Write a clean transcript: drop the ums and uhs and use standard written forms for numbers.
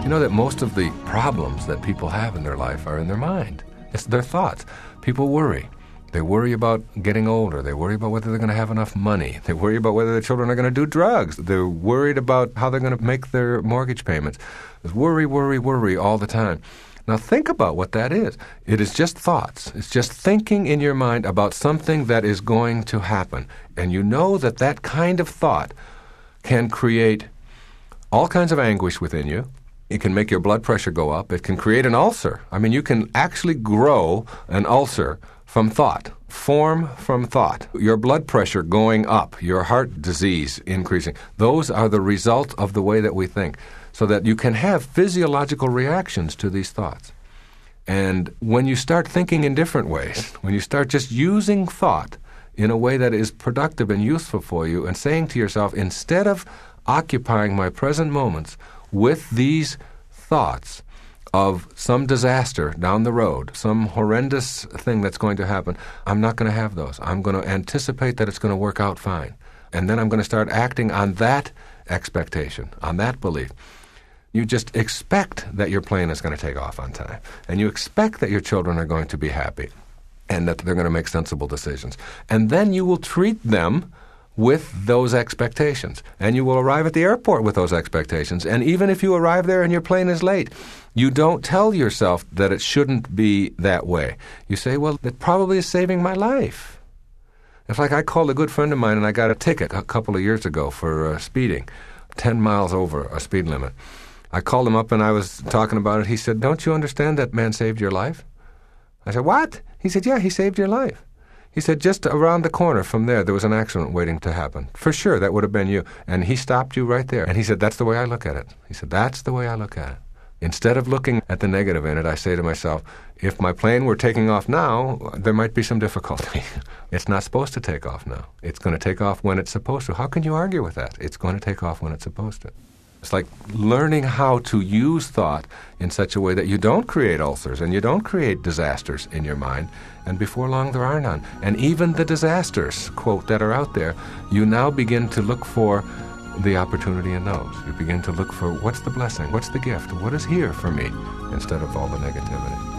You know that most of the problems that people have in their life are in their mind. It's their thoughts. People worry. They worry about getting older. They worry about whether they're going to have enough money. They worry about whether their children are going to do drugs. They're worried about how they're going to make their mortgage payments. There's worry, worry, worry all the time. Now think about what that is. It is just thoughts. It's just thinking in your mind about something that is going to happen. And you know that that kind of thought can create all kinds of anguish within you. It can make your blood pressure go up. It can create an ulcer. I mean, you can actually grow an ulcer from thought, form from thought. Your blood pressure going up, your heart disease increasing. Those are the result of the way that we think, so that you can have physiological reactions to these thoughts. And when you start thinking in different ways, when you start just using thought in a way that is productive and useful for you, and saying to yourself, instead of occupying my present moments with these thoughts of some disaster down the road, some horrendous thing that's going to happen, I'm not going to have those. I'm going to anticipate that it's going to work out fine. And then I'm going to start acting on that expectation, on that belief. You just expect that your plane is going to take off on time. And you expect that your children are going to be happy and that they're going to make sensible decisions. And then you will treat them with those expectations. And you will arrive at the airport with those expectations. And even if you arrive there and your plane is late, you don't tell yourself that it shouldn't be that way. You say, well, it probably is saving my life. It's like I called a good friend of mine and I got a ticket a couple of years ago for speeding, 10 miles over a speed limit. I called him up and I was talking about it. He said, don't you understand that man saved your life? I said, what? He said, yeah, he saved your life. He said, just around the corner from there was an accident waiting to happen. For sure, that would have been you. And he stopped you right there. And he said, that's the way I look at it. He said, that's the way I look at it. Instead of looking at the negative in it, I say to myself, if my plane were taking off now, there might be some difficulty. It's not supposed to take off now. It's going to take off when it's supposed to. How can you argue with that? It's going to take off when it's supposed to. It's like learning how to use thought in such a way that you don't create ulcers and you don't create disasters in your mind, and before long there are none. And even the disasters, quote, that are out there, you now begin to look for the opportunity in those. You begin to look for what's the blessing, what's the gift, what is here for me, instead of all the negativity.